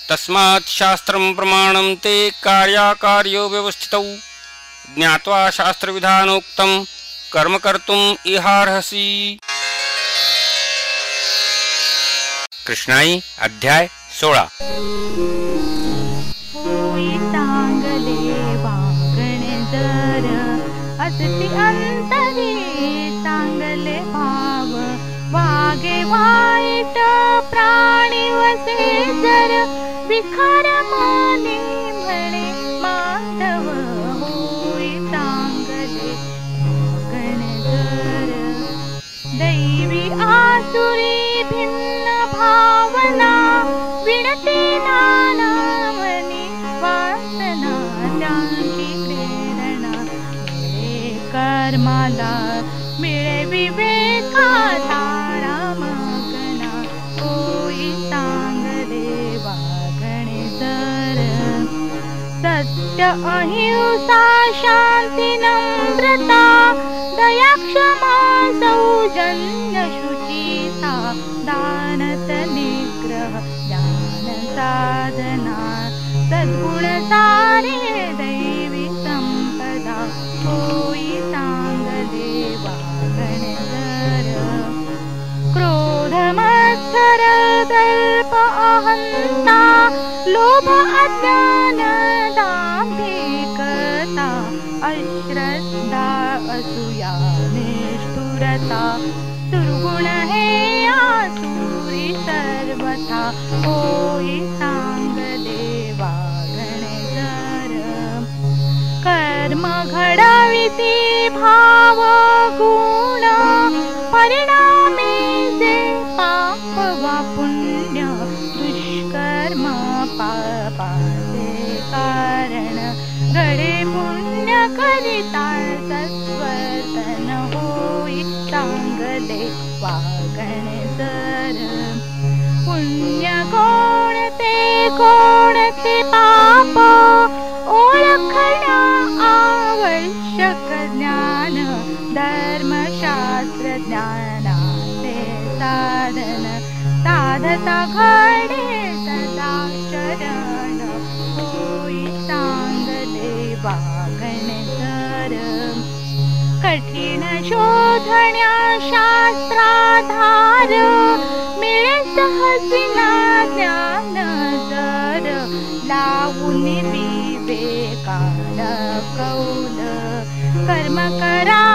तस्मात् शास्त्रं प्रमाणं ते कार्याकार्यो व्यवस्थितौ ज्ञात्वा शास्त्रविधानोक्तं कर्म कर्तुम् इहार्हसि। कृष्णाई अध्याय 16। असती अंतरी चांगले भाव वागे वाईट प्राणी वसे जर विखार माने म्हणे माधव होई चांगले गणजर दैवी आसुरी भिन्न भावना विणते नाना मनी वासना त्यांची प्रेरणा कर्माला मिळे विवेकाचा रामगणा होई चांगले वागणे जर सत्य अहिंसा शांती नम्रता दया क्षमा सौजन्य शुचिता दानत निग्रह ज्ञान साधना सद्गुण सारे दैवी संपदा होई चांगले वागणे जर क्रोध मत्सर दर्प अहंता लोभ अज्ञान दांभिकता अश्रद्धा असूया निष्ठुरता दुर्गुण हे आसुरी सर्वथा होई चांगले वागणे जर कर्म घडविती भाव गुण परिणामी जे पाप वा पुण्य दुष्कर्म पापाचे कारण घडे पुण्य करिता सत्वर्तन होई चांगले वागणे जर पुण्य कोणते कोणते पाप ओळखणा आवश्यक ज्ञान धर्मशास्त्र ज्ञानाचे साधन साधता घडे सदा शरण होई चांगले वागणे जर कठीण शोधण्या शास्त्राधार मिळे सहजिना ज्ञान जर लावून विवेकान कौल कर्म करा